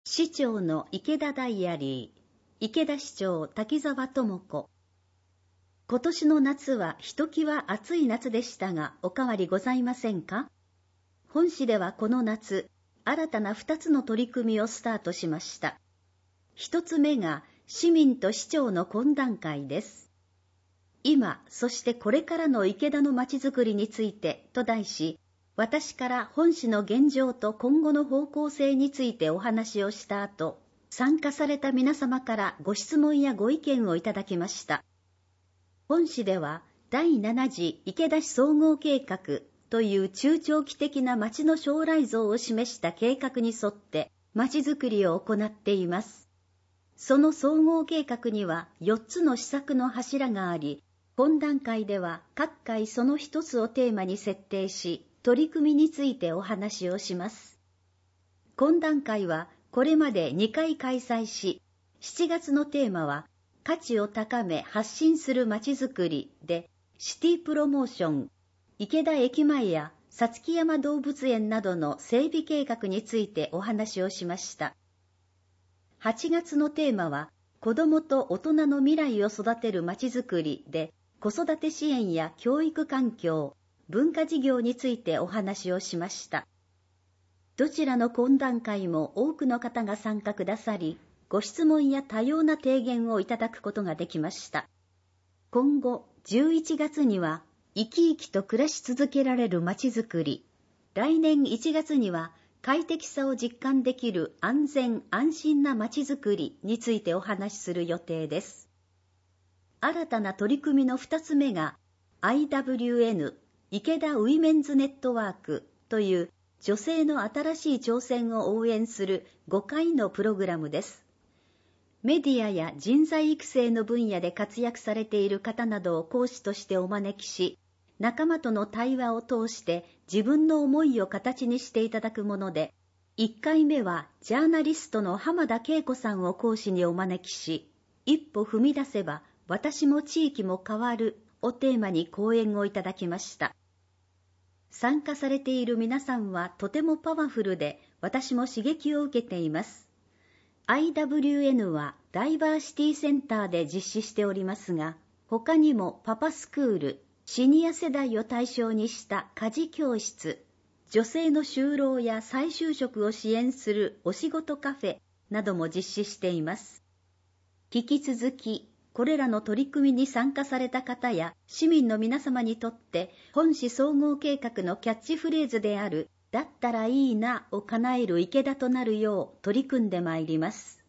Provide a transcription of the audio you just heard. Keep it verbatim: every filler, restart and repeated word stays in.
市長の池田ダイアリー、池田市長滝沢智子。今年の夏はひときわ暑い夏でしたが、お変わりございませんか？本市ではこの夏、新たなふたつの取り組みをスタートしました。ひとつめが市民と市長の懇談会です。今、そしてこれからの池田のまちづくりについてと題し、私から本市の現状と今後の方向性についてお話をした後、参加された皆様からご質問やご意見をいただきました。本市ではだいなな次池田市総合計画という中長期的な町の将来像を示した計画に沿って町づくりを行っています。その総合計画にはよっつの施策の柱があり、懇談会では各回その一つをテーマに設定し、取り組みについてお話をします。懇談会はこれまでにかい開催し、しちがつのテーマは価値を高め発信するまちづくりで、シティプロモーション、池田駅前やさつき山動物園などの整備計画についてお話をしました。はちがつのテーマは子どもと大人の未来を育てるまちづくりで、子育て支援や教育環境、文化事業についてお話をしました。どちらの懇談会も多くの方が参加くださり、ご質問や多様な提言をいただくことができました。今後、じゅういちがつには、生き生きと暮らし続けられるまちづくり、来年いちがつには、快適さを実感できる安全安心なまちづくりについてお話しする予定です。新たな取り組みのふたつめが、アイダブリューエヌ、池田ウィメンズネットワークという女性の新しい挑戦を応援するごかいのプログラムです。メディアや人材育成の分野で活躍されている方などを講師としてお招きし、仲間との対話を通して自分の思いを形にしていただくもので、いっかいめはジャーナリストの浜田恵子さんを講師にお招きし、一歩踏み出せば私も地域も変わるをテーマに講演をいただきました。参加されている皆さんはとてもパワフルで、私も刺激を受けています。アイダブリューエヌ はダイバーシティセンターで実施しておりますが、他にもパパスクール、シニア世代を対象にした家事教室、女性の就労や再就職を支援するお仕事カフェなども実施しています。引き続き、これらの取り組みに参加された方や市民の皆様にとって本市総合計画のキャッチフレーズであるだったらいいなを叶える池田となるよう取り組んでまいります。